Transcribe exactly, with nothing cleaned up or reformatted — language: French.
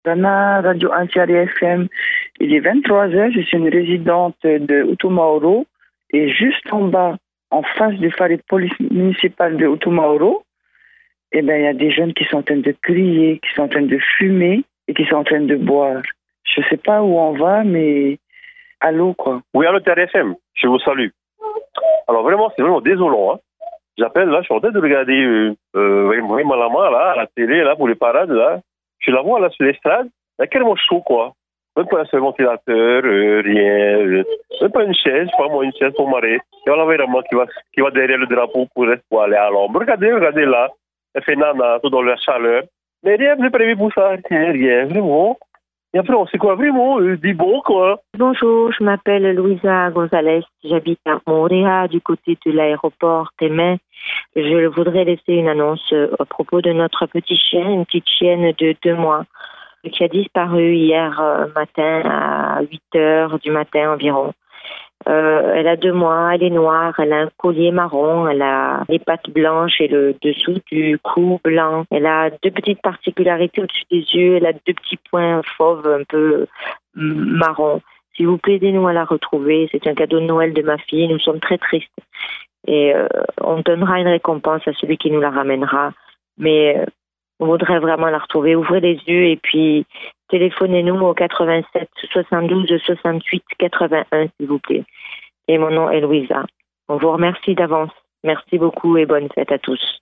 Dana Radio Antiari F M. Il est vingt-trois heures, je suis une résidente de Utumauro et juste en bas, en face du phare de police municipale de Utumauro, eh ben, il y a des jeunes qui sont en train de crier, qui sont en train de fumer et qui sont en train de boire. Je sais pas où on va, mais allô, quoi. Oui, allô, T R F M, je vous salue. Alors vraiment, c'est vraiment désolant, hein. J'appelle, là, je suis en train de regarder euh, euh, Malama, là, à la télé, là, pour les parades, là. Je la vois, là, sur l'estrade, il y a carrément chaud, quoi. Même pas un seul ventilateur, euh, rien, euh, même pas une chaise, pas moi, une chaise pour m'arrêter. Il y a la qui va, qui va derrière le drapeau pour, pour aller à l'ombre. Regardez, regardez là, elle fait nana, tout dans la chaleur. Mais rien n'est prévu pour ça, rien, rien, vraiment. Et après, on sait quoi, vraiment, euh, dit bon, quoi. Bonjour, je m'appelle Louisa Gonzalez, j'habite à Montréal, du côté de l'aéroport Témin. Je voudrais laisser une annonce à propos de notre petit chien, une petite chienne de deux mois, qui a disparu hier matin à huit heures du matin environ. Euh, elle a deux mois, elle est noire, elle a un collier marron, elle a les pattes blanches et le dessous du cou blanc. Elle a deux petites particularités au-dessus des yeux, elle a deux petits points fauves un peu marron. S'il vous plaît, aidez-nous à la retrouver. C'est un cadeau de Noël de ma fille, nous sommes très tristes. Et euh, on donnera une récompense à celui qui nous la ramènera. Mais euh, on voudrait vraiment la retrouver. Ouvrez les yeux et puis téléphonez-nous au quatre-vingt-sept soixante-douze soixante-huit quatre-vingt-un, s'il vous plaît. Et mon nom est Louisa. On vous remercie d'avance. Merci beaucoup et bonne fête à tous.